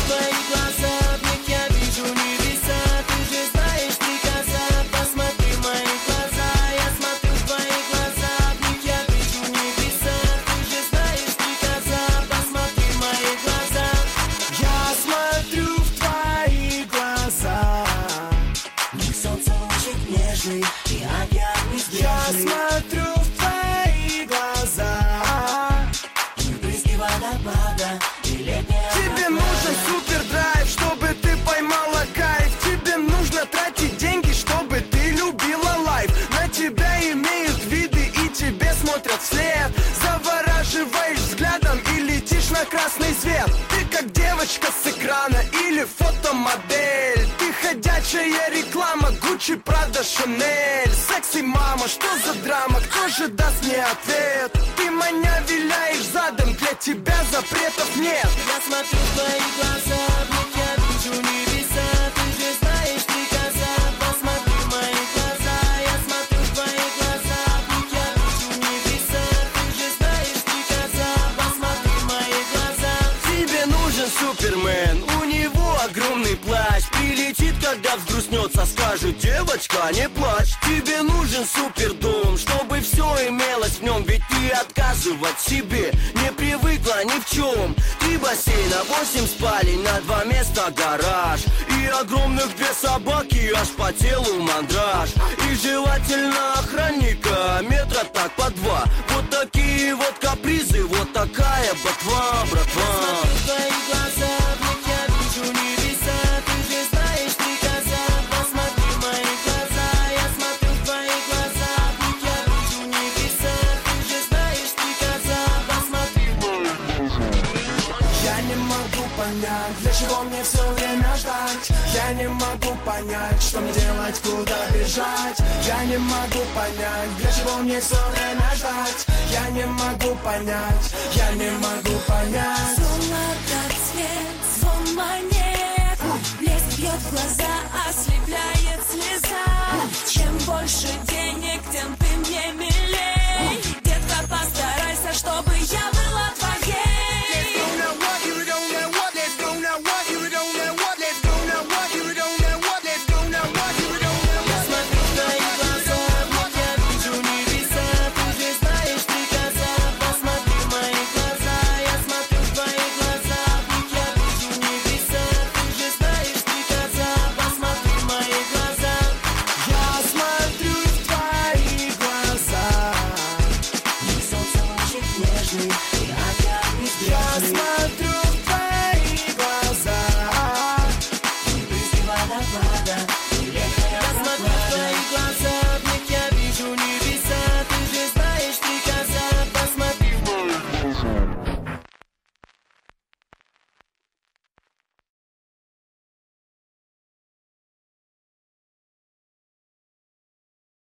твои глаза, в них я вижу небеса. Ты же знаешь приказа, посмотри в мои глаза. Я смотрю в твои глаза, в них я вижу небеса. Ты же знаешь приказа, посмотри в мои глаза. Я смотрю в твои глаза. В них солнце лучик нежный и океан неизбежный. Я смотрю в твои глаза. Брызги водопада и летняя Тебе нужен супердрайв, чтобы ты поймала кайф. Тебе нужно тратить деньги, чтобы ты любила лайф. На тебя имеют виды и тебе смотрят вслед. Завораживаешь взглядом и летишь на красный свет. Ты как девочка с экрана или фотомодель. Ты ходячая реклама Гуччи, Прада, Шанель. Секси, мама, что за драма? Кто же даст мне ответ? Ты меня виляешь задом, для тебя запретов нет. Я смотрю в твои глаза, в них я вижу небеса. Ты же знаешь приказа, посмотри в мои глаза. Я смотрю в твои глаза, в них я вижу небеса. Ты же знаешь приказа, посмотри в мои глаза. Тебе нужен супермен, у него огромный плащ. Прилетит, когда взгрустнется, скажет: девочка, не плачь. Тебе нужен супердом, чтобы все имелось в нем. Ведь ты отказывать себе не привыкла ни в чем. 3 бассейна, 8 спален, на 2 места гараж. И огромных 2 собаки, аж по телу мандраж. И желательно охранника, метра так по 2. Вот такие вот капризы, вот такая ботва, братва. Смотрю в твои глаза, в них я вижу небеса. Ты же знаешь приказа, посмотри в мои глаза. Я смотрю в твои глаза, в них я вижу небеса. Ты же знаешь приказа, посмотри в мои глаза. Я не могу понять, для чего мне все время ждать. Я не могу понять, что мне делать, куда бежать. Я не могу понять, для чего мне все время ждать. Я не могу понять, я не могу понять. Золотоцвет, звон монет, блеск бьет в глаза, ослепляет слеза. Чем больше денег, тем